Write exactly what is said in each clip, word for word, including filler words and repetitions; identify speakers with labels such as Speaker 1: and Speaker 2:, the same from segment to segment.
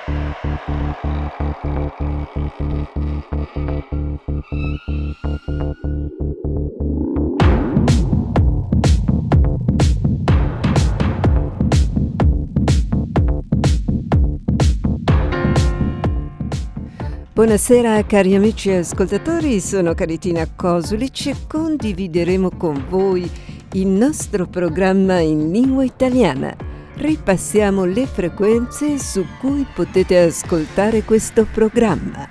Speaker 1: Buonasera cari amici ascoltatori, sono Caritina Kosulic e condivideremo con voi il nostro programma in lingua italiana. Ripassiamo le frequenze su cui potete ascoltare questo programma.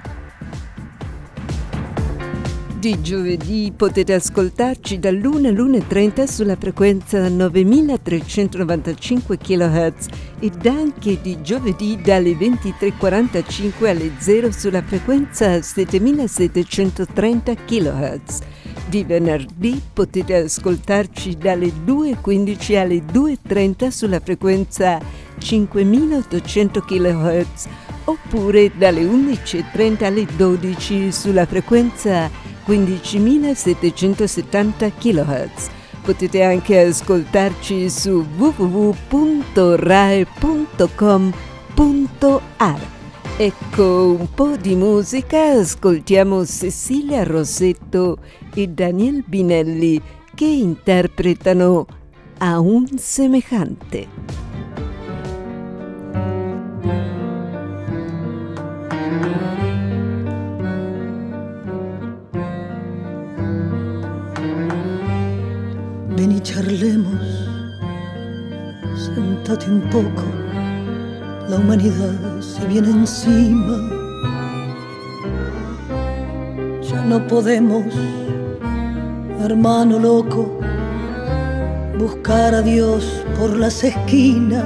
Speaker 1: Di giovedì potete ascoltarci dall'una all'una e trenta sulla frequenza novemilatrecentonovantacinque chilohertz ed anche di giovedì dalle ventitré e quarantacinque alle zero sulla frequenza settemilasettecentotrenta chilohertz. Di venerdì potete ascoltarci dalle due e quindici alle due e trenta sulla frequenza cinquemilaottocento chilohertz oppure dalle undici e trenta alle dodici sulla frequenza quindicimilasettecentosettanta chilohertz. Potete anche ascoltarci su w w w punto rai punto com punto a r. Ecco un po' di musica, ascoltiamo Cecilia Rosetto e Daniel Binelli che interpretano A un semejante.
Speaker 2: Ven y charlemos, sentate un poco, la humanidad se viene encima. Ya no podemos, hermano loco, buscar a Dios por las esquinas.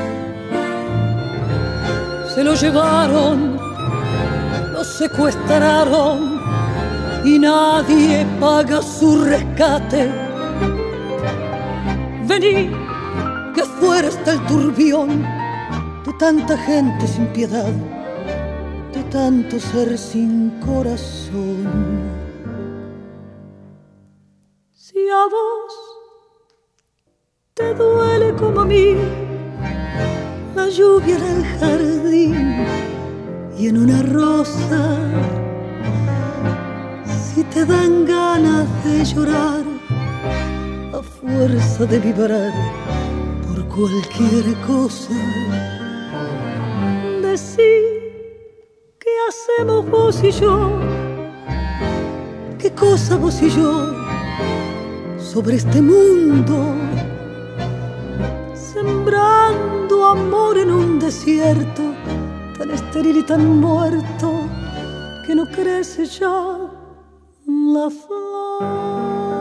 Speaker 2: Se lo llevaron, lo secuestraron y nadie paga su rescate. Vení, que fuera está el turbión de tanta gente sin piedad, de tanto ser sin corazón. Si a vos te duele como a mí la lluvia en el jardín y en una rosa, si te dan ganas de llorar a fuerza de vibrar por cualquier cosa, decí, ¿qué hacemos vos y yo? ¿Qué cosa vos y yo sobre este mundo? Sembrando amor en un desierto tan estéril y tan muerto que no crece ya la flor.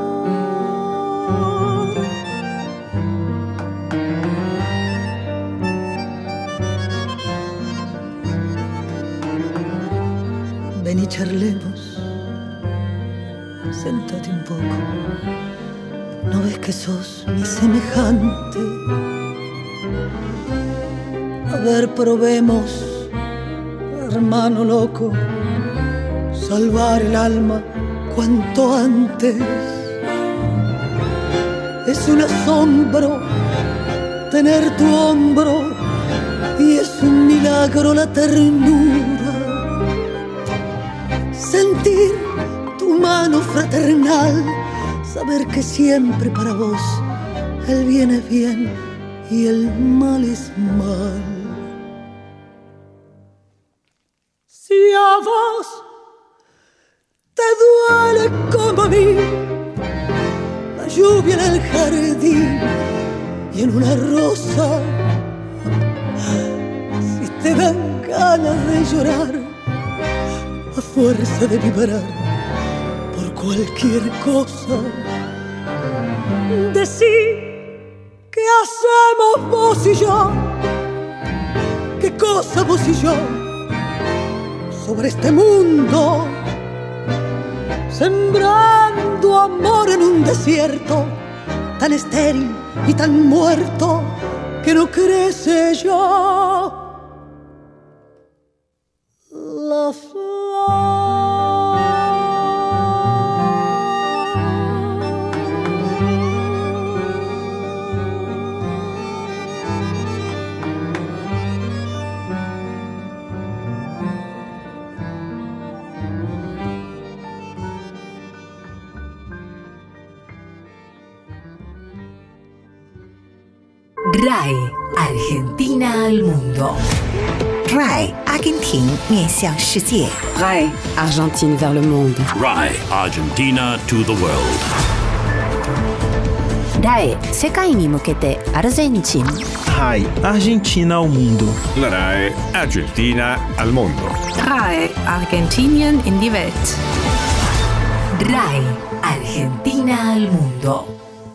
Speaker 2: Ven y charlemos, sentate un poco. ¿No ves que sos mi semejante? A ver, probemos, hermano loco, salvar el alma cuanto antes. Es un asombro tener tu hombro y es un milagro la ternura. Sentir tu mano fraternal, saber que siempre para vos el bien es bien y el mal es mal. Si a vos te duele como a mí la lluvia en el jardín y en una rosa, si te dan ganas de llorar a fuerza de vibrar por cualquier cosa, decí, ¿qué hacemos vos y yo? ¿Qué cosa vos y yo sobre este mundo? Sembrando amor en un desierto tan estéril y tan muerto que no crece ya la flor.
Speaker 3: R A I Argentina al mundo.
Speaker 4: R A I Argentina 面向世界。
Speaker 3: R A I Argentine vers le monde.
Speaker 5: R A I Argentina to the world.
Speaker 3: R A I 世界に向けてアルゼンチン。
Speaker 6: R A I Argentina ao mundo.
Speaker 7: La R A I Argentina al mondo.
Speaker 8: R A I Argentinien in die Welt.
Speaker 3: R A I Argentina al mundo.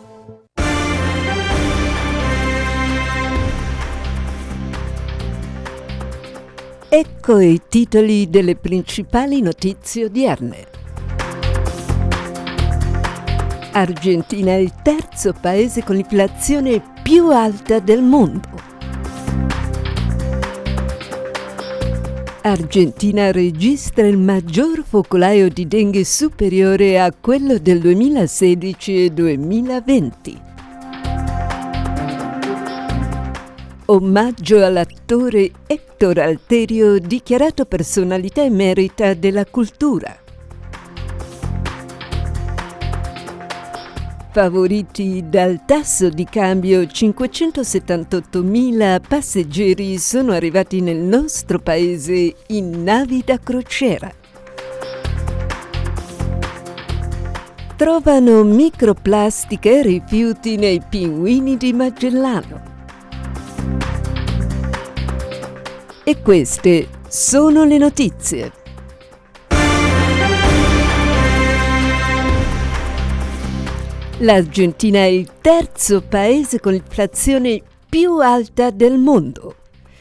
Speaker 1: Ecco i titoli delle principali notizie odierne. Argentina è il terzo paese con l'inflazione più alta del mondo. Argentina registra il maggior focolaio di dengue superiore a quello del duemilasedici e duemilaventi. Omaggio all'attore Héctor Alterio, dichiarato personalità emerita della cultura. Favoriti dal tasso di cambio, cinquecentosettantottomila passeggeri sono arrivati nel nostro paese in navi da crociera. Trovano microplastica e rifiuti nei pinguini di Magellano. E queste sono le notizie. L'Argentina è il terzo paese con l'inflazione più alta del mondo.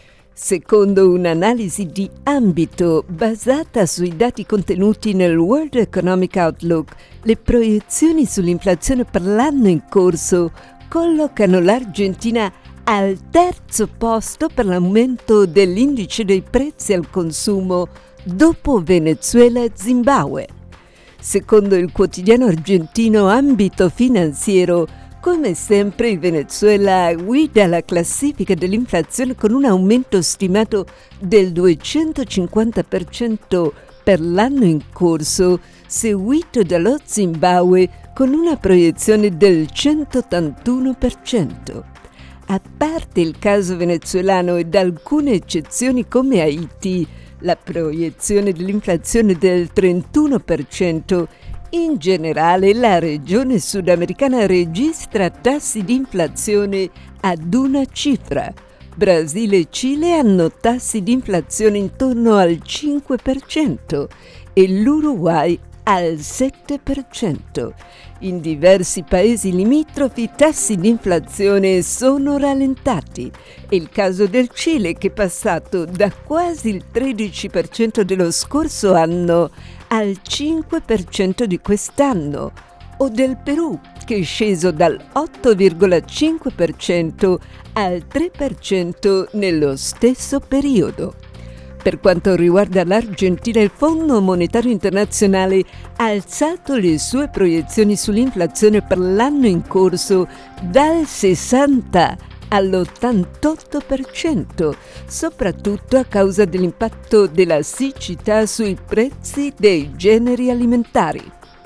Speaker 1: Secondo un'analisi di ambito basata sui dati contenuti nel World Economic Outlook, le proiezioni sull'inflazione per l'anno in corso collocano l'Argentina al terzo posto per l'aumento dell'indice dei prezzi al consumo dopo Venezuela e Zimbabwe. Secondo il quotidiano argentino Ambito Finanziero, come sempre il Venezuela guida la classifica dell'inflazione con un aumento stimato del duecentocinquanta per cento per l'anno in corso, seguito dallo Zimbabwe con una proiezione del centottantuno per cento. A parte il caso venezuelano ed alcune eccezioni come Haiti, la proiezione dell'inflazione del trentuno per cento, in generale la regione sudamericana registra tassi di inflazione ad una cifra. Brasile e Cile hanno tassi di inflazione intorno al cinque per cento e l'Uruguay al sette per cento. In diversi paesi limitrofi i tassi di inflazione sono rallentati. È il caso del Cile, che è passato da quasi il tredici per cento dello scorso anno al cinque per cento di quest'anno, o del Perù, che è sceso dal otto virgola cinque per cento al tre per cento nello stesso periodo. Per quanto riguarda l'Argentina, il Fondo Monetario Internazionale ha alzato le sue proiezioni sull'inflazione per l'anno in corso dal sessanta all'ottantotto per cento, soprattutto a causa dell'impatto della siccità sui prezzi dei generi alimentari.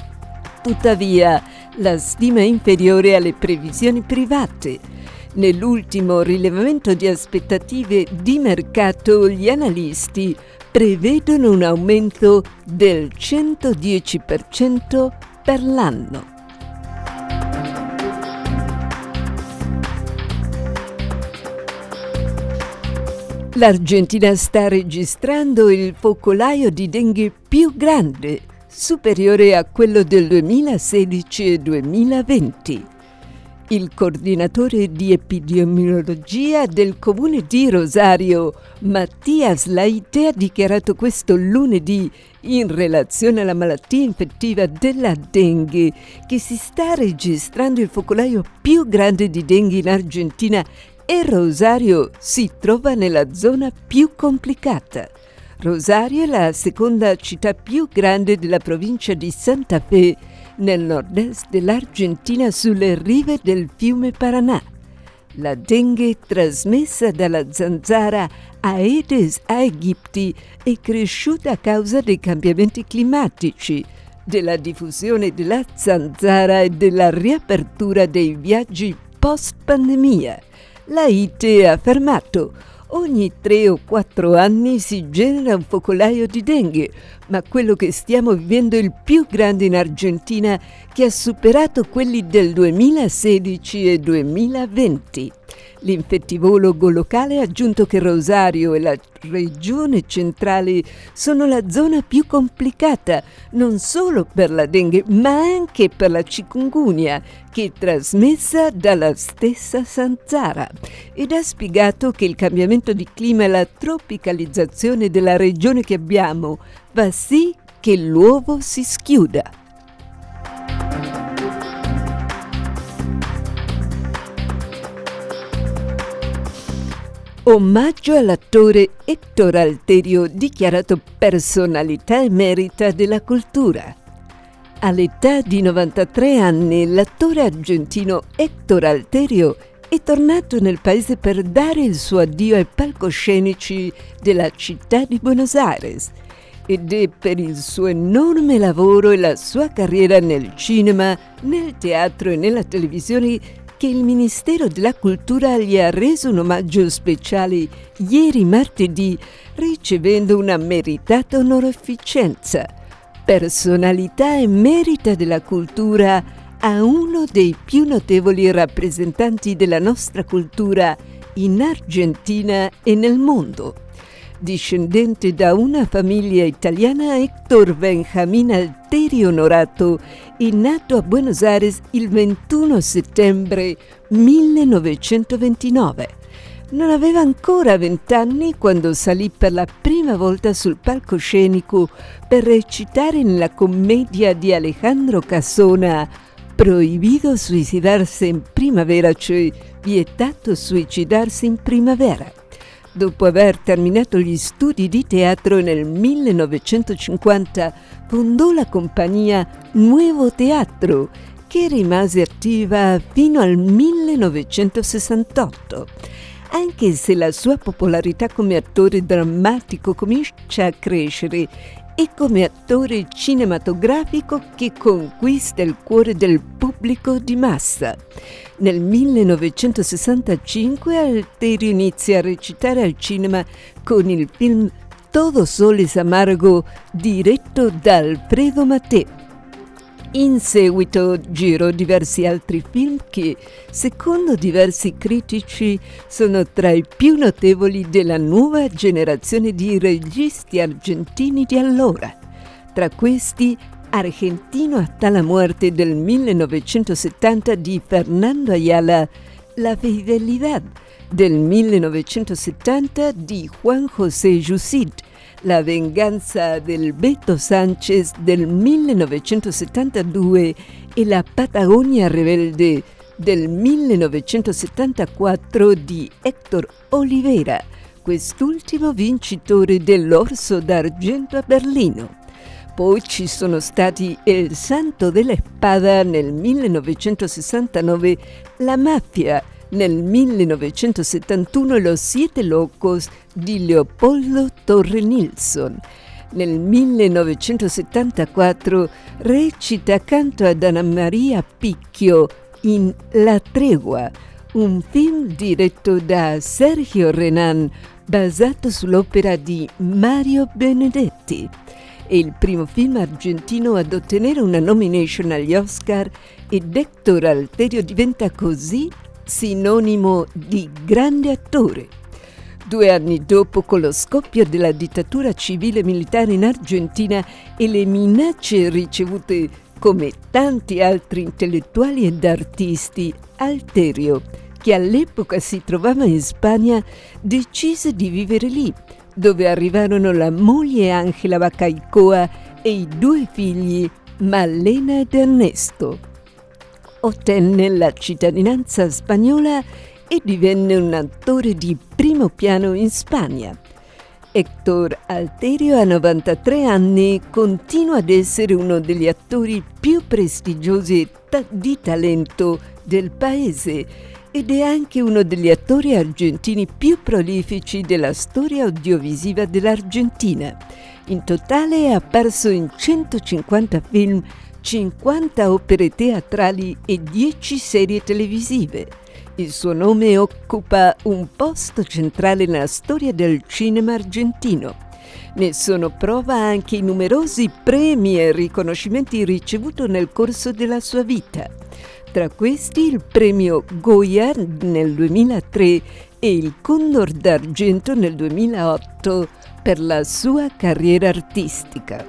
Speaker 1: Tuttavia, la stima è inferiore alle previsioni private. Nell'ultimo rilevamento di aspettative di mercato, gli analisti prevedono un aumento del centodieci per cento per l'anno. L'Argentina sta registrando il focolaio di dengue più grande, superiore a quello del duemilasedici e duemilaventi. Il coordinatore di epidemiologia del comune di Rosario, Mattias Laite, ha dichiarato questo lunedì, in relazione alla malattia infettiva della dengue, che si sta registrando il focolaio più grande di dengue in Argentina e Rosario si trova nella zona più complicata. Rosario è la seconda città più grande della provincia di Santa Fe, nel nord-est dell'Argentina, sulle rive del fiume Paraná. La dengue, trasmessa dalla zanzara Aedes aegypti, è cresciuta a causa dei cambiamenti climatici, della diffusione della zanzara e della riapertura dei viaggi post-pandemia. La I T E ha affermato: ogni tre o quattro anni si genera un focolaio di dengue, ma quello che stiamo vivendo è il più grande in Argentina, che ha superato quelli del duemilasedici e duemilaventi. L'infettivologo locale ha aggiunto che Rosario e la regione centrale sono la zona più complicata, non solo per la dengue, ma anche per la chikungunya, che è trasmessa dalla stessa zanzara. Ed ha spiegato che il cambiamento di clima e la tropicalizzazione della regione che abbiamo fa sì che l'uovo si schiuda. Omaggio all'attore Héctor Alterio, dichiarato personalità emerita della cultura. All'età di novantatré anni, l'attore argentino Héctor Alterio è tornato nel paese per dare il suo addio ai palcoscenici della città di Buenos Aires. Ed è per il suo enorme lavoro e la sua carriera nel cinema, nel teatro e nella televisione che il Ministero della Cultura gli ha reso un omaggio speciale ieri martedì, ricevendo una meritata onorificenza. Personalità emerita della cultura a uno dei più notevoli rappresentanti della nostra cultura in Argentina e nel mondo. Discendente da una famiglia italiana, Héctor Benjamín Alterio Honorato è nato a Buenos Aires il ventuno settembre millenovecentoventinove. Non aveva ancora vent'anni quando salì per la prima volta sul palcoscenico per recitare nella commedia di Alejandro Casona Prohibido suicidarsi in primavera, cioè vietato suicidarsi in primavera. Dopo aver terminato gli studi di teatro nel millenovecentocinquanta, fondò la compagnia Nuevo Teatro, che rimase attiva fino al millenovecentosessantotto. Anche se la sua popolarità come attore drammatico comincia a crescere, è come attore cinematografico che conquista il cuore del pubblico di massa. Nel millenovecentosessantacinque Alterio inizia a recitare al cinema con il film Todo Sol es Amargo, diretto da Alfredo Mattè. In seguito girò diversi altri film che, secondo diversi critici, sono tra i più notevoli della nuova generazione di registi argentini di allora. Tra questi, Argentino hasta la muerte del millenovecentosettanta di Fernando Ayala, La Fidelidad del millenovecentosettanta di Juan José Yusit, La venganza del Beto Sánchez del millenovecentosettantadue e La Patagonia rebelde del millenovecentosettantaquattro di Héctor Olivera, quest'ultimo vincitore dell'Orso d'Argento a Berlino. Poi ci sono stati El Santo de la Espada nel millenovecentosessantanove, La Mafia nel millenovecentosettantuno e Los Siete Locos di Leopoldo Torre Nilsson. Nel millenovecentosettantaquattro recita accanto ad Ana Maria Picchio in La Tregua, un film diretto da Sergio Renán basato sull'opera di Mario Benedetti. È il primo film argentino ad ottenere una nomination agli Oscar ed Héctor Alterio diventa così sinonimo di grande attore. Due anni dopo, con lo scoppio della dittatura civile militare in Argentina e le minacce ricevute come tanti altri intellettuali ed artisti, Alterio, che all'epoca si trovava in Spagna, decise di vivere lì, dove arrivarono la moglie Ángela Bacaicoa e i due figli Malena ed Ernesto. Ottenne la cittadinanza spagnola e divenne un attore di primo piano in Spagna. Héctor Alterio a novantatré anni continua ad essere uno degli attori più prestigiosi e ta- di talento del paese ed è anche uno degli attori argentini più prolifici della storia audiovisiva dell'Argentina. In totale è apparso in centocinquanta film, cinquanta opere teatrali e dieci serie televisive. Il suo nome occupa un posto centrale nella storia del cinema argentino. Ne sono prova anche i numerosi premi e riconoscimenti ricevuti nel corso della sua vita. Tra questi il premio Goya nel duemilatré e il Condor d'Argento nel duemilaotto per la sua carriera artistica.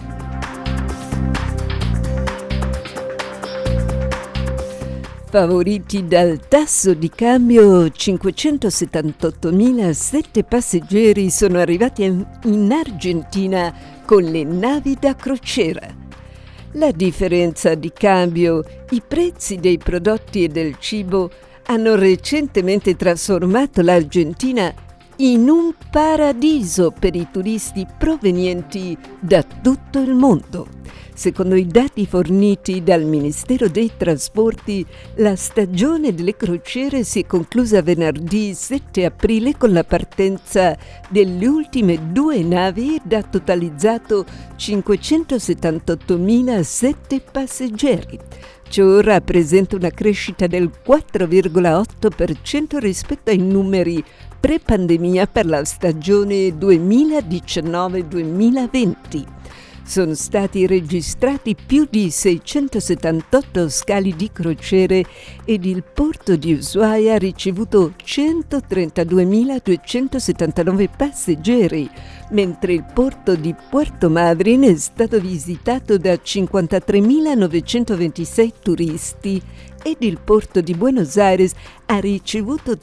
Speaker 1: Favoriti dal tasso di cambio, cinquecentosettantottomilasette passeggeri sono arrivati in Argentina con le navi da crociera. La differenza di cambio, i prezzi dei prodotti e del cibo hanno recentemente trasformato l'Argentina in un paradiso per i turisti provenienti da tutto il mondo. Secondo i dati forniti dal Ministero dei Trasporti, la stagione delle crociere si è conclusa venerdì sette aprile con la partenza delle ultime due navi ed ha totalizzato cinquecentosettantottomilasette passeggeri. Ciò rappresenta una crescita del quattro virgola otto per cento rispetto ai numeri pre-pandemia per la stagione duemiladiciannove duemilaventi. Sono stati registrati più di seicentosettantotto scali di crociere ed il porto di Ushuaia ha ricevuto centotrentaduemiladuecentosettantanove passeggeri, mentre il porto di Puerto Madryn è stato visitato da cinquantatremilanovecentoventisei turisti ed il porto di Buenos Aires ha ricevuto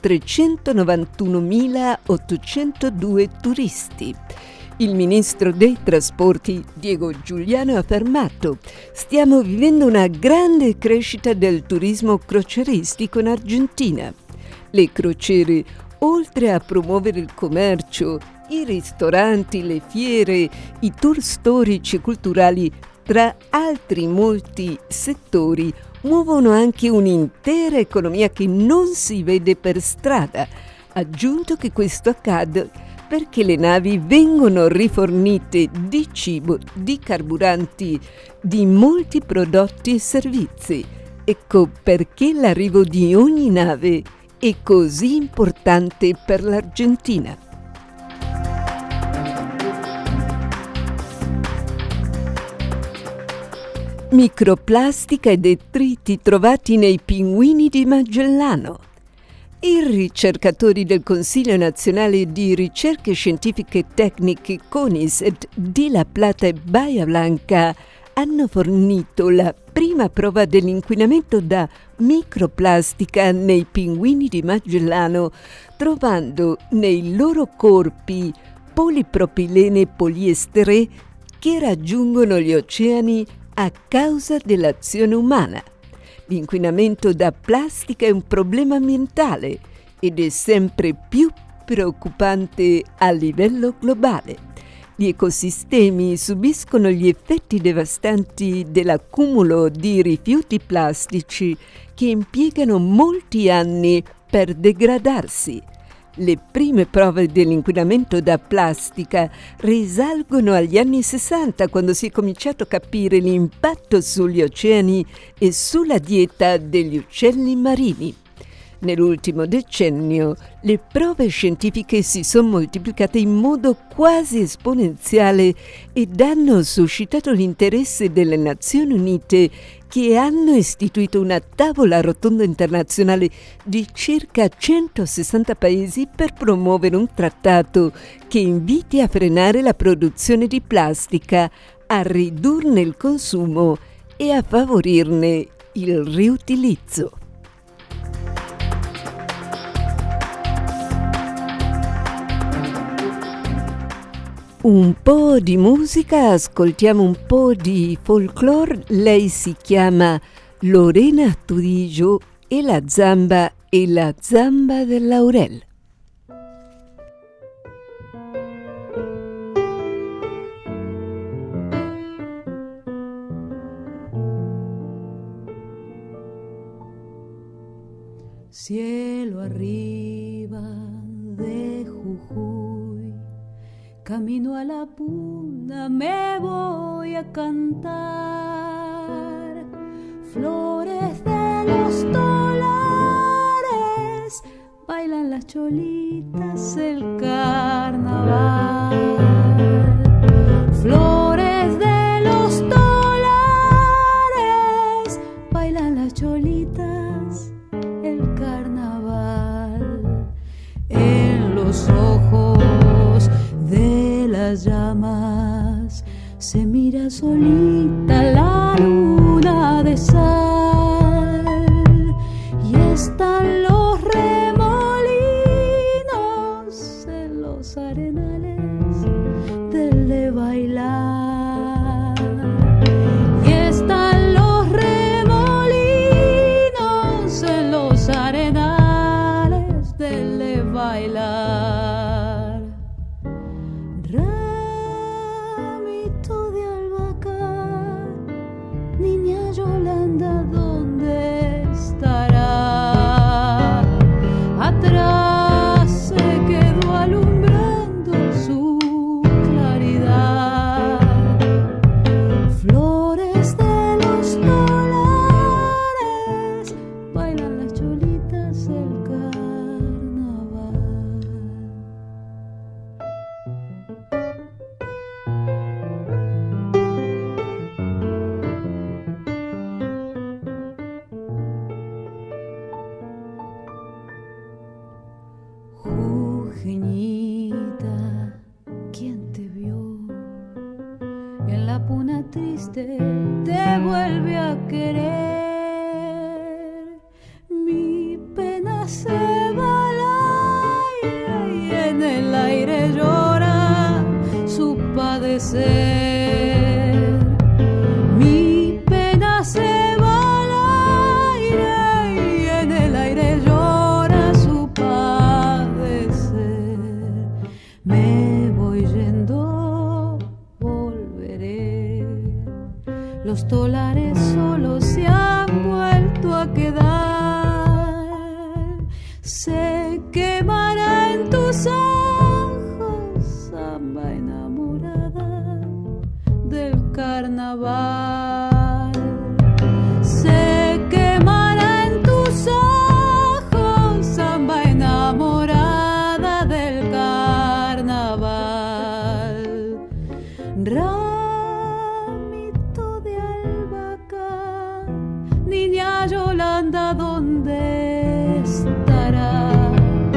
Speaker 1: trecentonovantunomilaottocentodue turisti. Il ministro dei trasporti, Diego Giuliano, ha affermato: stiamo vivendo una grande crescita del turismo crocieristico in Argentina. Le crociere, oltre a promuovere il commercio, i ristoranti, le fiere, i tour storici e culturali, tra altri molti settori, muovono anche un'intera economia che non si vede per strada. Ha aggiunto che questo accade perché le navi vengono rifornite di cibo, di carburanti, di molti prodotti e servizi. Ecco perché l'arrivo di ogni nave è così importante per l'Argentina. Microplastica e detriti trovati nei pinguini di Magellano. I ricercatori del Consiglio Nazionale di Ricerche Scientifiche e Tecniche CONICET di La Plata e Bahia Blanca hanno fornito la prima prova dell'inquinamento da microplastica nei pinguini di Magellano, trovando nei loro corpi polipropilene e poliestere che raggiungono gli oceani a causa dell'azione umana. L'inquinamento da plastica è un problema ambientale ed è sempre più preoccupante a livello globale. Gli ecosistemi subiscono gli effetti devastanti dell'accumulo di rifiuti plastici che impiegano molti anni per degradarsi. Le prime prove dell'inquinamento da plastica risalgono agli anni sessanta, quando si è cominciato a capire l'impatto sugli oceani e sulla dieta degli uccelli marini. Nell'ultimo decennio le prove scientifiche si sono moltiplicate in modo quasi esponenziale ed hanno suscitato l'interesse delle Nazioni Unite, che hanno istituito una tavola rotonda internazionale di circa centosessanta paesi per promuovere un trattato che inviti a frenare la produzione di plastica, a ridurne il consumo e a favorirne il riutilizzo. Un po' di musica, ascoltiamo un po' di folklore. Lei si chiama Lorena Turillo e la zamba è la zamba del laurel.
Speaker 2: Cielo arriba de Jujuy, camino a la puna me voy a cantar flores de los dólares bailan las cholitas el carnaval. Flores de los dólares, bailan las cholitas el carnaval. En los ojos de las llamas se mira solita la luna de sal, y están los remolinos en los arenales del de bailar, y están los remolinos en los arenales del de bailar. Ramito de albahaca, niña Yolanda, ¿dónde estará? Atrás se quedó alumbrando su claridad. Flores de los dólares, bailan las cholitas el carnaval. Jujeñita, ¿quién te vio? En la puna triste te vuelve a querer. Mi pena se va al aire y en el aire llora su padecer. Mi pena se va al aire y en el aire llora su padecer. Me voy yendo, volveré. Los dólares solo se han vuelto a quedar. Se quemará en tus ojos, samba enamorada del carnaval. Se quemará en tus ojos, samba enamorada del carnaval. Ramito de albahaca, niña Yolanda, ¿dónde estará?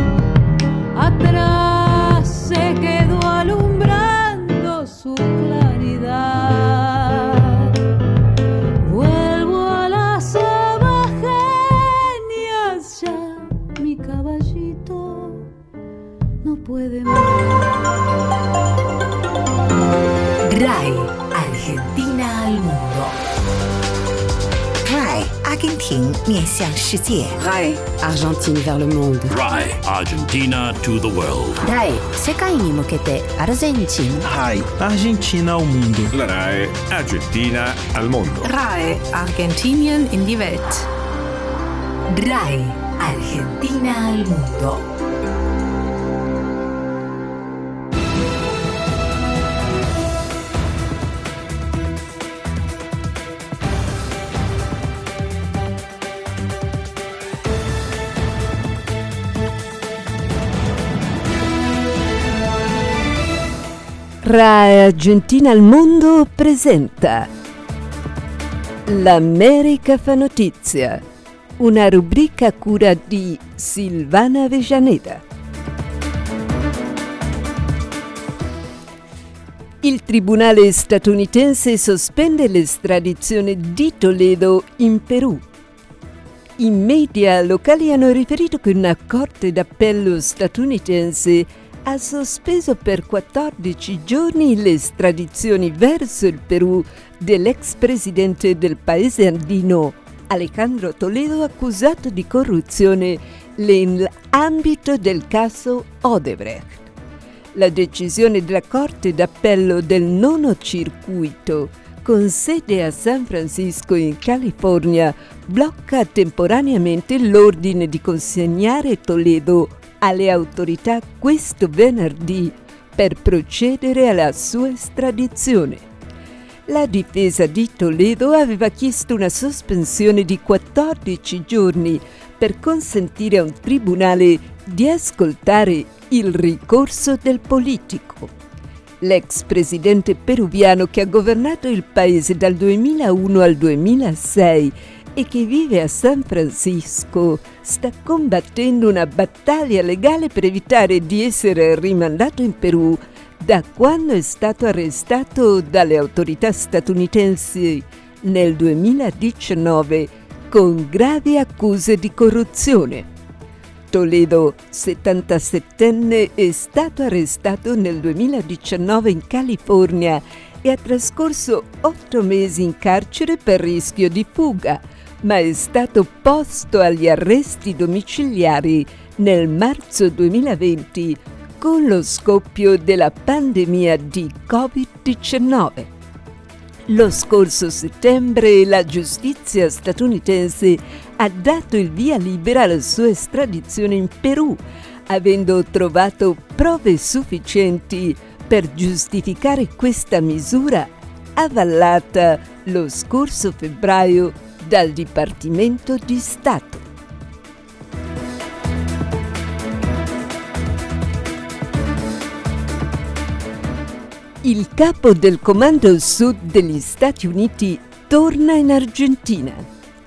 Speaker 2: Atrás se quedó alumbrando su claridad. Vuelvo a las abajenias, ya mi caballito no puede más.
Speaker 3: RAI, Argentina al mundo.
Speaker 4: RAI 阿根廷面向世界
Speaker 3: RAI, Argentine vers le monde.
Speaker 5: RAI, Argentina to the world.
Speaker 3: RAI, 世界に向けてアルゼンチン。
Speaker 6: RAI, Argentina ao mundo.
Speaker 7: La RAI Argentina al mondo.
Speaker 8: RAI, Argentinien in die Welt.
Speaker 3: RAI, Argentina al mundo.
Speaker 1: RAI Argentina al mondo presenta L'America fa notizia, una rubrica a cura di Silvana Avellaneda. Il tribunale statunitense sospende l'estradizione di Toledo in Perù. I media locali hanno riferito che una corte d'appello statunitense ha sospeso per quattordici giorni le estradizioni verso il Perù dell'ex presidente del paese andino Alejandro Toledo, accusato di corruzione nell'ambito del caso Odebrecht. La decisione della Corte d'Appello del Nono Circuito, con sede a San Francisco in California, blocca temporaneamente l'ordine di consegnare Toledo alle autorità questo venerdì per procedere alla sua estradizione. La difesa di Toledo aveva chiesto una sospensione di quattordici giorni per consentire a un tribunale di ascoltare il ricorso del politico. L'ex presidente peruviano che ha governato il paese dal duemilauno al duemilasei e che vive a San Francisco sta combattendo una battaglia legale per evitare di essere rimandato in Perù da quando è stato arrestato dalle autorità statunitensi nel duemiladiciannove con gravi accuse di corruzione. Toledo, settantasettenne, è stato arrestato nel duemiladiciannove in California e ha trascorso otto mesi in carcere per rischio di fuga, ma è stato posto agli arresti domiciliari nel marzo duemilaventi con lo scoppio della pandemia di covid diciannove. Lo scorso settembre la giustizia statunitense ha dato il via libera alla sua estradizione in Perù, avendo trovato prove sufficienti per giustificare questa misura, avallata lo scorso febbraio dal Dipartimento di Stato. Il capo del Comando Sud degli Stati Uniti torna in Argentina.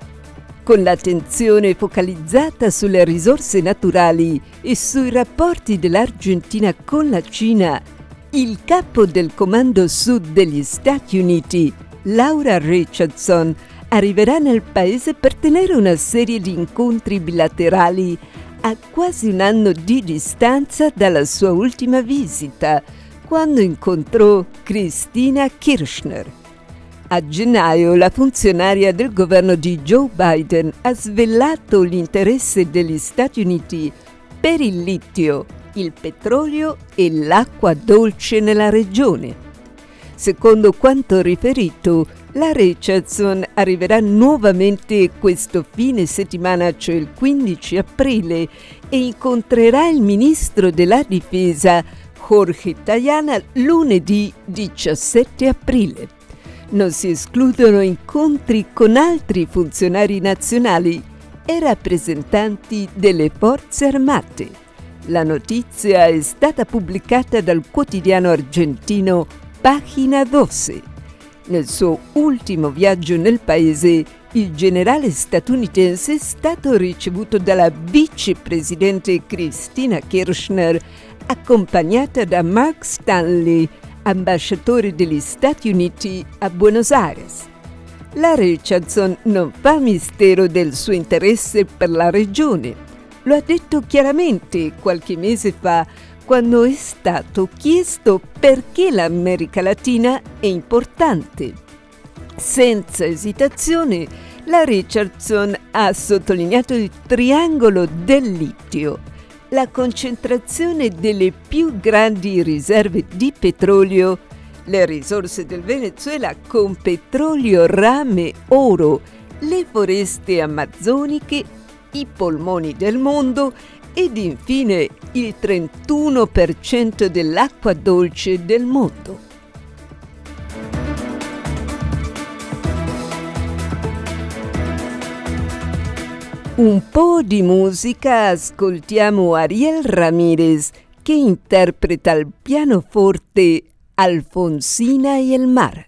Speaker 1: Con l'attenzione focalizzata sulle risorse naturali e sui rapporti dell'Argentina con la Cina, il capo del Comando Sud degli Stati Uniti, Laura Richardson, arriverà nel paese per tenere una serie di incontri bilaterali a quasi un anno di distanza dalla sua ultima visita, quando incontrò Cristina Kirchner. A gennaio la funzionaria del governo di Joe Biden ha svelato l'interesse degli Stati Uniti per il litio, il petrolio e l'acqua dolce nella regione. Secondo quanto riferito, la Richardson arriverà nuovamente questo fine settimana, cioè il quindici aprile, e incontrerà il ministro della difesa Jorge Tayana lunedì diciassette aprile. Non si escludono incontri con altri funzionari nazionali e rappresentanti delle forze armate. La notizia è stata pubblicata dal quotidiano argentino Pagina dodici. Nel suo ultimo viaggio nel paese, il generale statunitense è stato ricevuto dalla vicepresidente Cristina Kirchner, accompagnata da Mark Stanley, ambasciatore degli Stati Uniti a Buenos Aires. La Richardson non fa mistero del suo interesse per la regione. Lo ha detto chiaramente qualche mese fa, quando è stato chiesto perché l'America Latina è importante. Senza esitazione, la Richardson ha sottolineato il triangolo del litio, la concentrazione delle più grandi riserve di petrolio, le risorse del Venezuela con petrolio, rame, oro, le foreste amazzoniche, i polmoni del mondo ed infine il trentuno per cento dell'acqua dolce del mondo. Un po' di musica, ascoltiamo Ariel Ramírez che interpreta al pianoforte Alfonsina y el mar.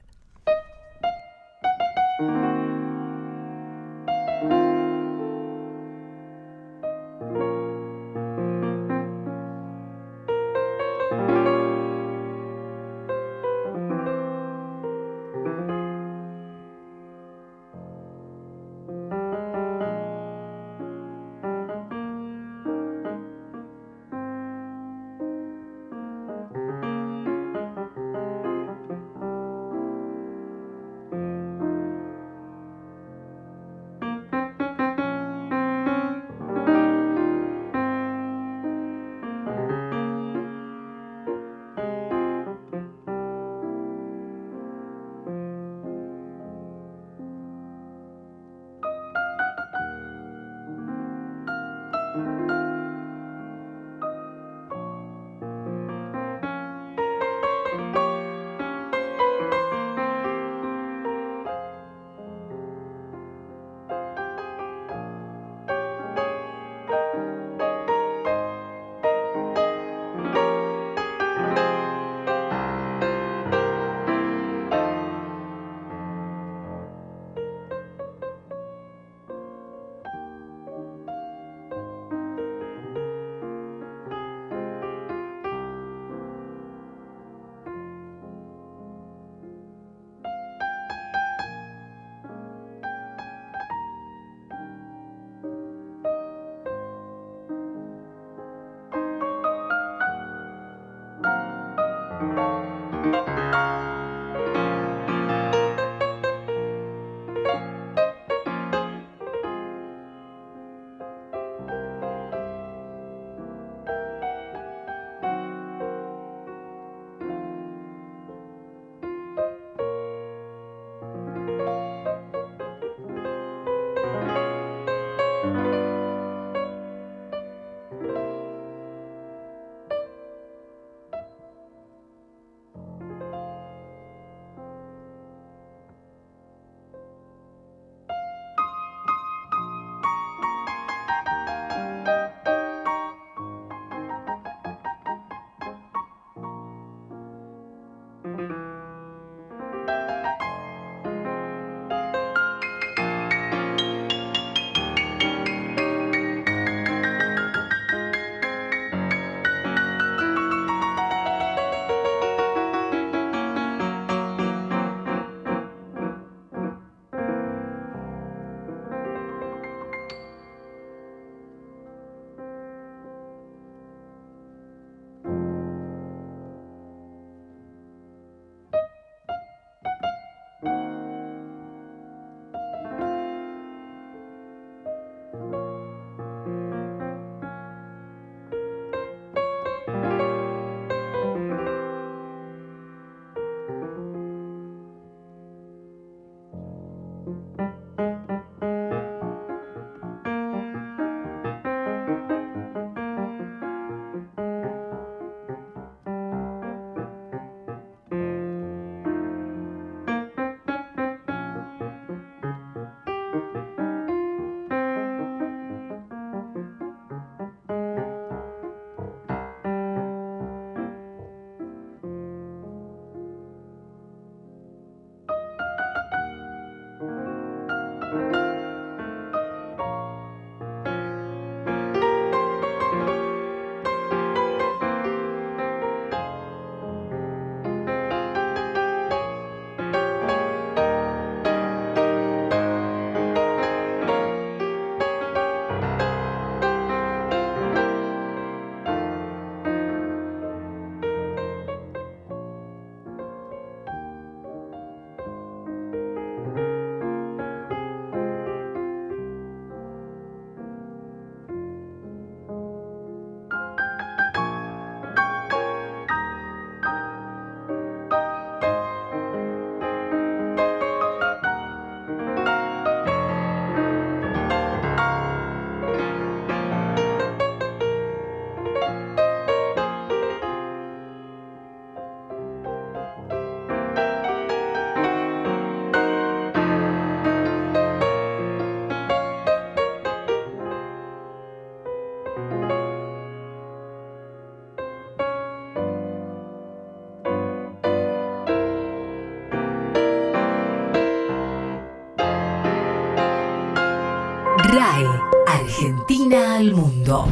Speaker 3: RAI Argentina al mondo.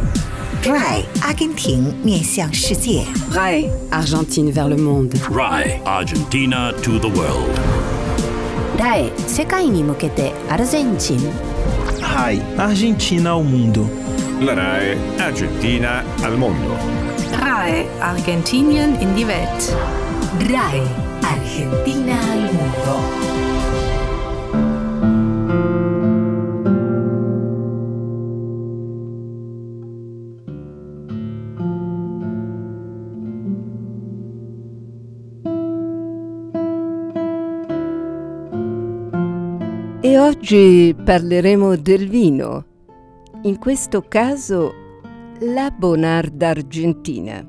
Speaker 4: RAI 阿根廷面向世界。
Speaker 3: RAI Argentine vers le monde.
Speaker 5: RAI Argentina to the world.
Speaker 3: RAI 世界に向けてアルゼンチン。
Speaker 6: RAI Argentina ao mundo.
Speaker 7: La RAI Argentina al mondo.
Speaker 8: RAI Argentinien in die Welt.
Speaker 3: RAI Argentina al mundo.
Speaker 1: E oggi parleremo del vino, in questo caso la Bonarda argentina.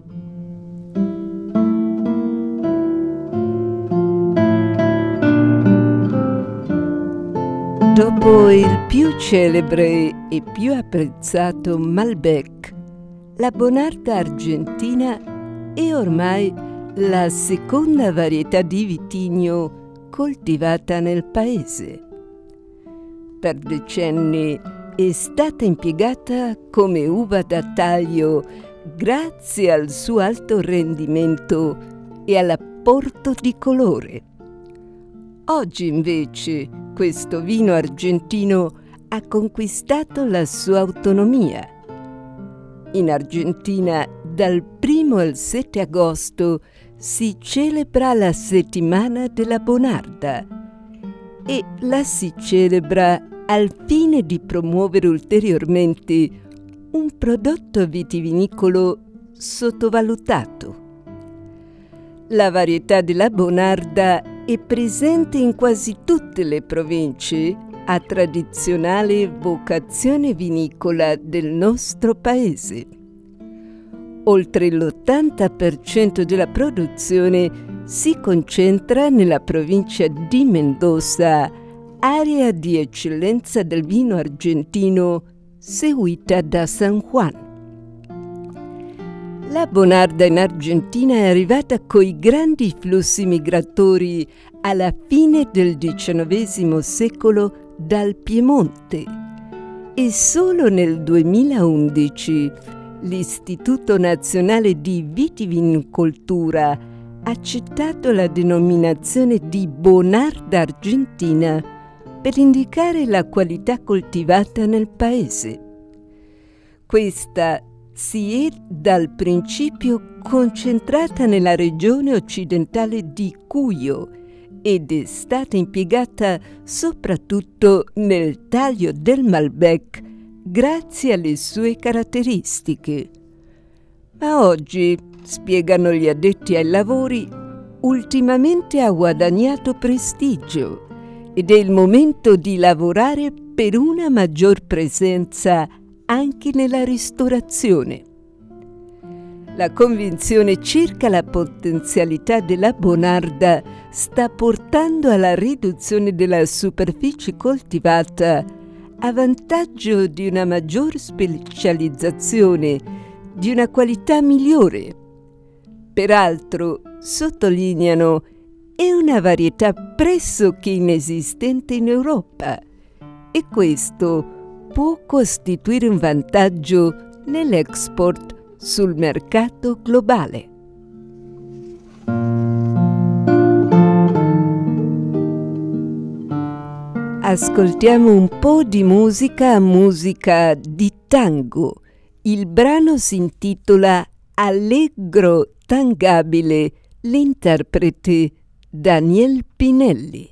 Speaker 1: Dopo il più celebre e più apprezzato Malbec, la Bonarda argentina è ormai la seconda varietà di vitigno coltivata nel paese. Per decenni è stata impiegata come uva da taglio grazie al suo alto rendimento e all'apporto di colore. Oggi invece questo vino argentino ha conquistato la sua autonomia. In Argentina dal primo al sette agosto si celebra la settimana della Bonarda e la si celebra al fine di promuovere ulteriormente un prodotto vitivinicolo sottovalutato. La varietà della Bonarda è presente in quasi tutte le province a tradizionale vocazione vinicola del nostro paese. Oltre l'ottanta per cento della produzione si concentra nella provincia di Mendoza, area di eccellenza del vino argentino, seguita da San Juan. La Bonarda in Argentina è arrivata coi grandi flussi migratori alla fine del diciannovesimo secolo dal Piemonte e solo nel duemilaundici l'Istituto Nazionale di Vitivinicoltura ha accettato la denominazione di Bonarda Argentina per indicare la qualità coltivata nel paese. Questa si è dal principio concentrata nella regione occidentale di Cuyo ed è stata impiegata soprattutto nel taglio del Malbec grazie alle sue caratteristiche. Ma oggi, spiegano gli addetti ai lavori, ultimamente ha guadagnato prestigio ed è il momento di lavorare per una maggior presenza anche nella ristorazione. La convinzione circa la potenzialità della Bonarda sta portando alla riduzione della superficie coltivata a vantaggio di una maggior specializzazione, di una qualità migliore. Peraltro, sottolineano, è una varietà pressoché inesistente in Europa e questo può costituire un vantaggio nell'export sul mercato globale. Ascoltiamo un po' di musica, musica di tango. Il brano si intitola Allegro tangabile, l'interprete Daniel Pinelli.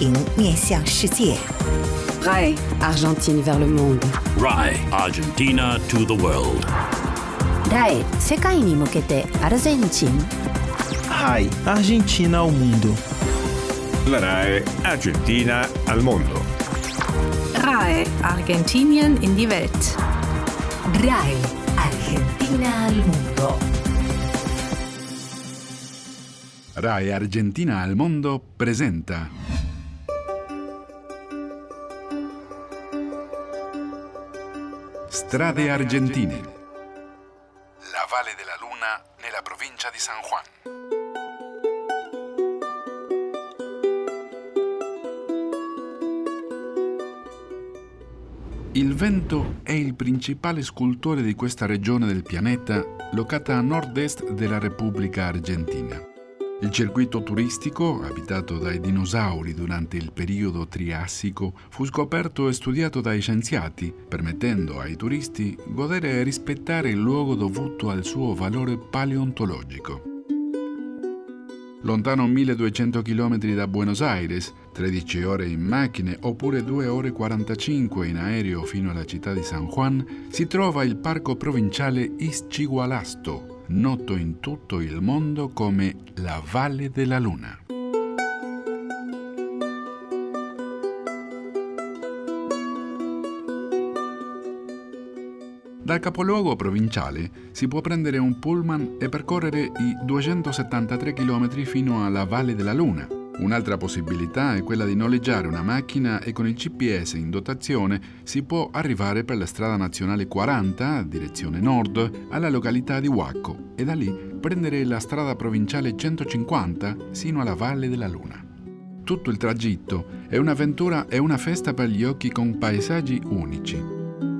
Speaker 4: 庭面向世界。
Speaker 3: R A I Argentine vers le monde.
Speaker 5: R A I Argentina to the world.
Speaker 3: R A I 世界に向けてアルゼンチン。
Speaker 6: Rai Argentina ao mundo.
Speaker 7: La RAI Argentina al mondo.
Speaker 8: R A I Argentinien in die Welt.
Speaker 4: R A I Argentina al mundo.
Speaker 9: R A I Argentina al mondo presenta Strade Argentine. La Valle della Luna nella provincia di San Juan. Il vento è il principale scultore di questa regione del pianeta, locata a nord-est della Repubblica Argentina. Il circuito turistico, abitato dai dinosauri durante il periodo Triassico, fu scoperto e studiato dai scienziati, permettendo ai turisti godere e rispettare il luogo dovuto al suo valore paleontologico. Lontano milleduecento chilometri da Buenos Aires, tredici ore in macchine oppure due ore e quarantacinque in aereo fino alla città di San Juan, si trova il parco provinciale Ischigualasto, noto in tutto il mondo come la Valle della Luna. Dal capoluogo provinciale si può prendere un pullman e percorrere i duecentosettantatré chilometri fino alla Valle della Luna. Un'altra possibilità è quella di noleggiare una macchina e con il G P S in dotazione si può arrivare per la strada nazionale quaranta, direzione nord, alla località di Huaco e da lì prendere la strada provinciale centocinquanta sino alla Valle della Luna. Tutto il tragitto è un'avventura e una festa per gli occhi con paesaggi unici.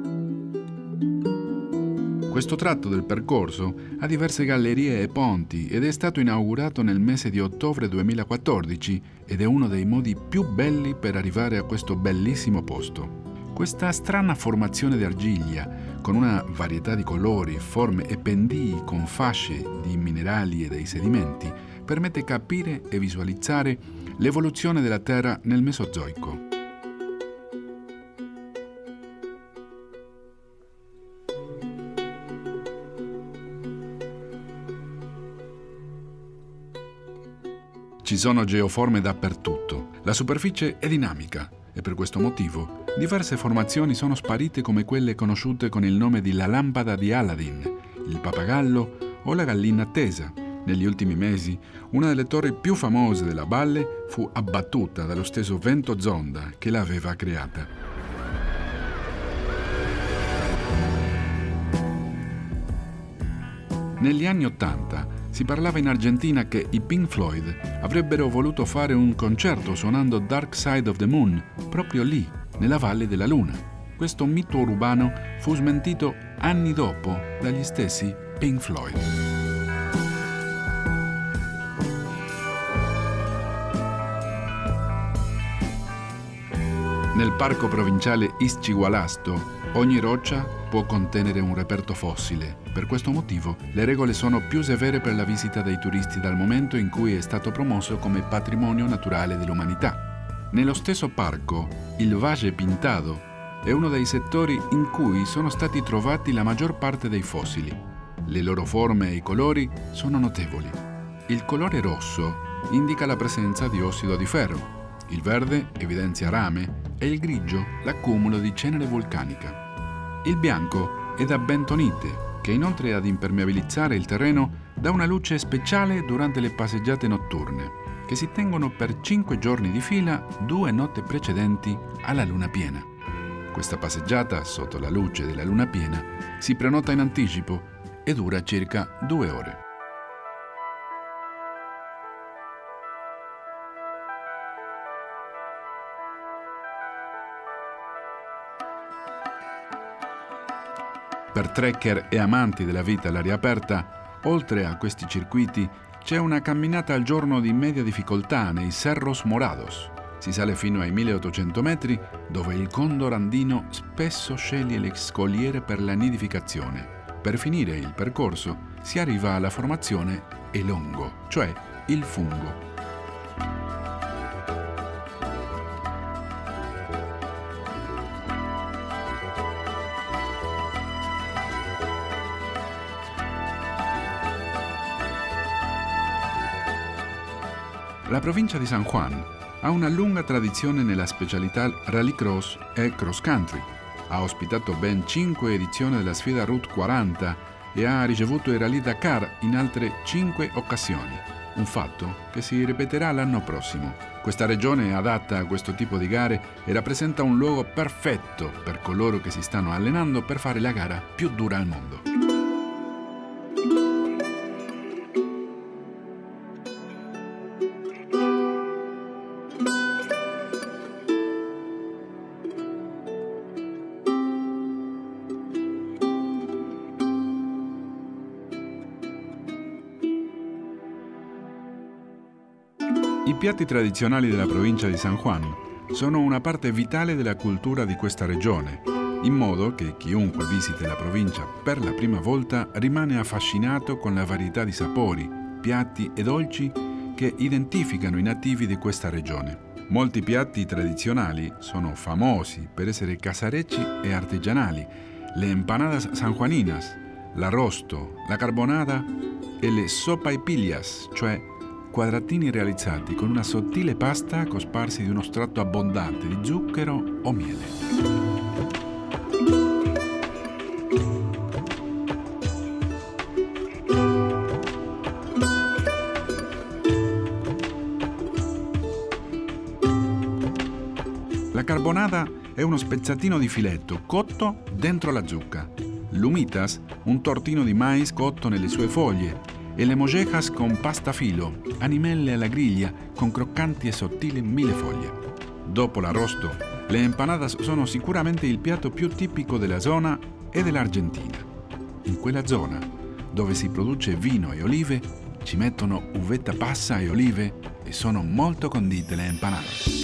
Speaker 9: Questo tratto del percorso ha diverse gallerie e ponti ed è stato inaugurato nel mese di ottobre duemilaquattordici ed è uno dei modi più belli per arrivare a questo bellissimo posto. Questa strana formazione di argilla, con una varietà di colori, forme e pendii con fasce di minerali e dei sedimenti, permette capire e visualizzare l'evoluzione della Terra nel Mesozoico. Ci sono geoforme dappertutto. La superficie è dinamica e per questo motivo diverse formazioni sono sparite come quelle conosciute con il nome di la lampada di Aladdin, il pappagallo o la gallina tesa. Negli ultimi mesi una delle torri più famose della valle fu abbattuta dallo stesso vento zonda che l'aveva creata. Negli anni Ottanta si parlava in Argentina che i Pink Floyd avrebbero voluto fare un concerto suonando Dark Side of the Moon proprio lì, nella Valle della Luna. Questo mito urbano fu smentito anni dopo dagli stessi Pink Floyd. Nel parco provinciale Ischigualasto ogni roccia può contenere un reperto fossile. Per questo motivo le regole sono più severe per la visita dei turisti dal momento in cui è stato promosso come patrimonio naturale dell'umanità. Nello stesso parco, il Valle Pintado è uno dei settori in cui sono stati trovati la maggior parte dei fossili. Le loro forme e i colori sono notevoli. Il colore rosso indica la presenza di ossido di ferro, il verde evidenzia rame e il grigio l'accumulo di cenere vulcanica. Il bianco è da bentonite, che inoltre ad impermeabilizzare il terreno dà una luce speciale durante le passeggiate notturne, che si tengono per cinque giorni di fila, due notti precedenti alla luna piena. Questa passeggiata sotto la luce della luna piena si prenota in anticipo e dura circa due ore. Per trekker e amanti della vita all'aria aperta, oltre a questi circuiti, c'è una camminata al giorno di media difficoltà nei Cerros Morados. Si sale fino ai milleottocento metri, dove il condor andino spesso sceglie le scogliere per la nidificazione. Per finire il percorso si arriva alla formazione elongo, cioè il fungo. La provincia di San Juan ha una lunga tradizione nella specialità rallycross e cross country. Ha ospitato ben cinque edizioni della sfida Route quaranta e ha ricevuto il Rally Dakar in altre cinque occasioni. Un fatto che si ripeterà l'anno prossimo. Questa regione è adatta a questo tipo di gare e rappresenta un luogo perfetto per coloro che si stanno allenando per fare la gara più dura al mondo. I piatti tradizionali della provincia di San Juan sono una parte vitale della cultura di questa regione, in modo che chiunque visiti la provincia per la prima volta rimane affascinato con la varietà di sapori, piatti e dolci che identificano i nativi di questa regione. Molti piatti tradizionali sono famosi per essere casarecci e artigianali: le empanadas sanjuaninas, l'arrosto, la carbonada e le sopaipillas, cioè quadratini realizzati con una sottile pasta cosparsi di uno strato abbondante di zucchero o miele. La carbonada è uno spezzatino di filetto cotto dentro la zucca. L'humitas, un tortino di mais cotto nelle sue foglie, e le mollejas con pasta filo, animelle alla griglia con croccanti e sottili mille foglie. Dopo l'arrosto, le empanadas sono sicuramente il piatto più tipico della zona e dell'Argentina. In quella zona, dove si produce vino e olive, ci mettono uvetta passa e olive e sono molto condite le empanadas.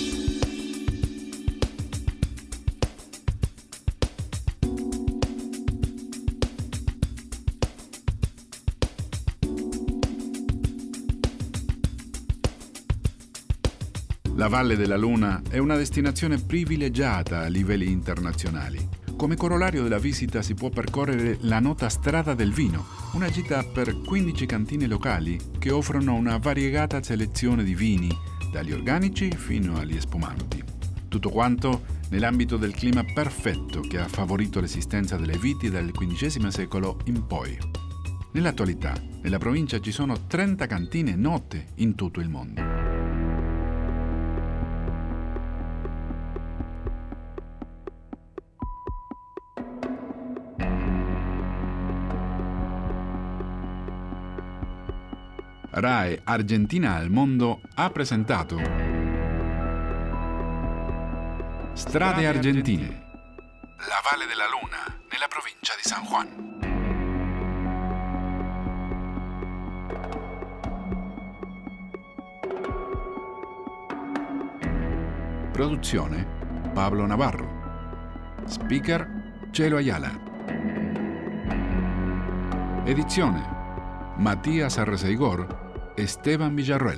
Speaker 9: La Valle della Luna è una destinazione privilegiata a livelli internazionali. Come corollario della visita si può percorrere la nota Strada del Vino, una gita per quindici cantine locali che offrono una variegata selezione di vini, dagli organici fino agli spumanti. Tutto quanto nell'ambito del clima perfetto che ha favorito l'esistenza delle viti dal quindicesimo secolo in poi. Nell'attualità, nella provincia ci sono trenta cantine note in tutto il mondo. RAI Argentina al mondo ha presentato Strade Argentine, la Valle della Luna, nella provincia di San Juan. Produzione Pablo Navarro. Speaker Cielo Ayala. Edizione Matías Arreceigor, Esteban Villarroel.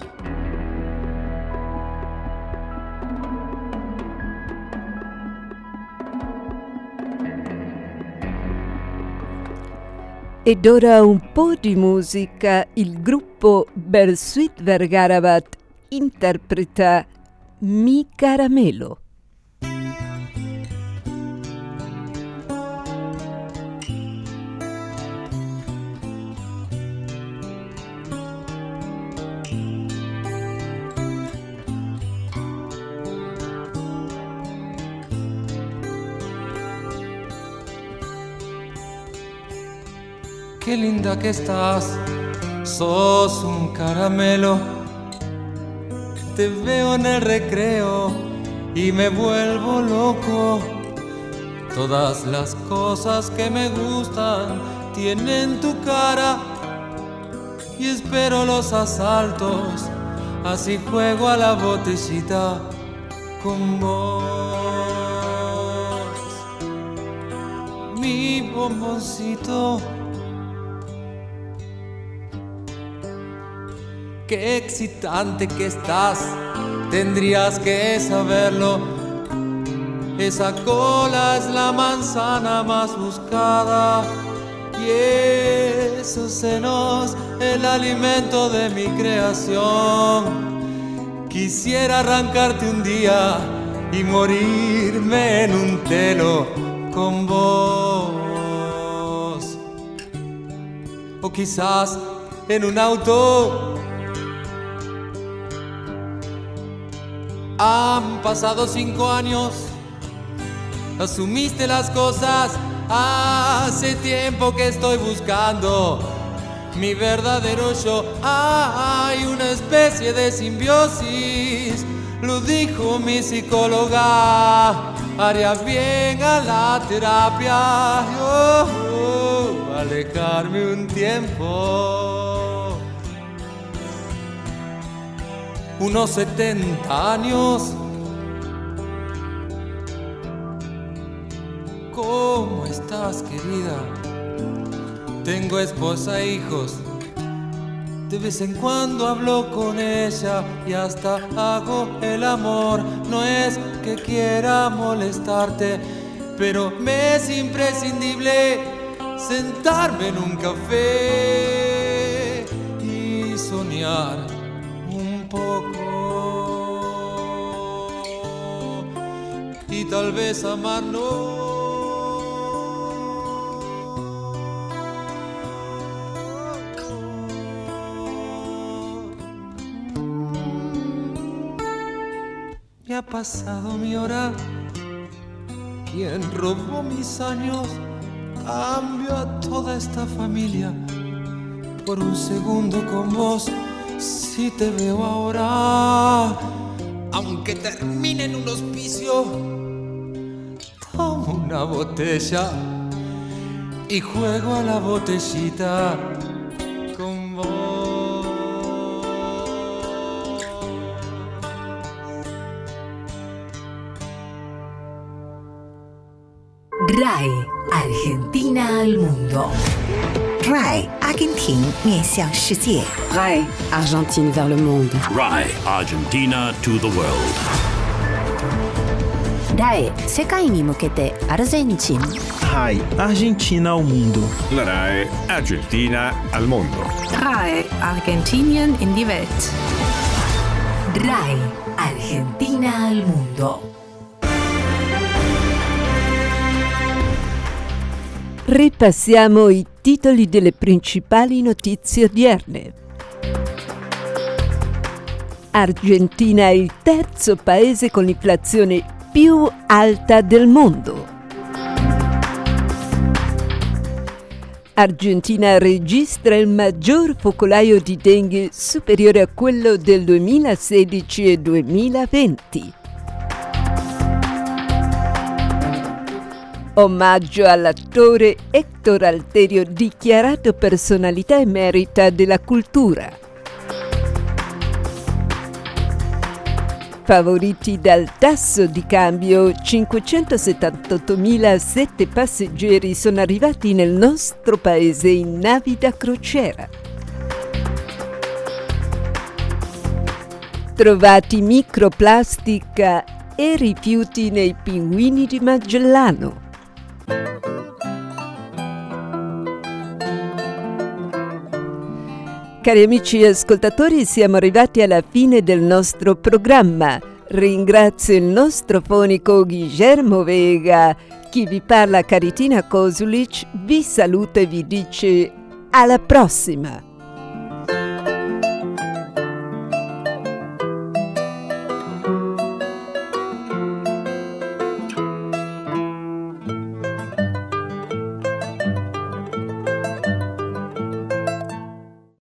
Speaker 1: Ed ora un po' di musica. Il gruppo Bersuit Vergarabat interpreta Mi Caramelo.
Speaker 10: Qué linda que estás, sos un caramelo. Te veo en el recreo y me vuelvo loco. Todas las cosas que me gustan tienen tu cara y espero los asaltos, así juego a la botellita con vos. Mi bomboncito, qué excitante que estás, tendrías que saberlo. Esa cola es la manzana más buscada y esos senos el alimento de mi creación. Quisiera arrancarte un día y morirme en un telo con vos. O quizás en un auto. Han pasado cinco años, asumiste las cosas. Hace tiempo que estoy buscando mi verdadero yo. Hay una especie de simbiosis, lo dijo mi psicóloga. Haría bien a la terapia, oh, oh, alejarme un tiempo. Unos setenta años. ¿Cómo estás, querida? Tengo esposa e hijos. De vez en cuando hablo con ella y hasta hago el amor. No es que quiera molestarte, pero me es imprescindible sentarme en un café y soñar un poco y tal vez amarnos. Me ha pasado mi hora. ¿Quién robó mis años? Cambio a toda esta familia por un segundo con vos. Si te veo ahora, aunque termine en un hospicio, tomo una botella y juego a la botellita con vos.
Speaker 3: R A E Argentina al mundo.
Speaker 4: R A E 阿根廷面向世界。
Speaker 3: R A E Argentine vers le monde.
Speaker 5: R A E Argentina to the world.
Speaker 3: R A E 世界に向けてアルゼンチン。
Speaker 6: R A E Argentina ao mundo.
Speaker 7: La R A E Argentina al mondo.
Speaker 8: R A E Argentinien in die Welt.
Speaker 3: R A E Argentina al mundo.
Speaker 1: Ripassiamo i titoli delle principali notizie odierne. Argentina è il terzo paese con l'inflazione più alta del mondo. Argentina registra il maggior focolaio di dengue, superiore a quello del duemilasedici e duemilaventi. Omaggio all'attore Héctor Alterio, dichiarato personalità emerita della cultura. Favoriti dal tasso di cambio, cinquecentosettantottomilasette passeggeri sono arrivati nel nostro paese in navi da crociera. Trovati microplastica e rifiuti nei pinguini di Magellano. Cari amici ascoltatori, siamo arrivati alla fine del nostro programma. Ringrazio il nostro fonico Guillermo Vega. Chi vi parla, Caritina Kosulic, vi saluta e vi dice alla prossima!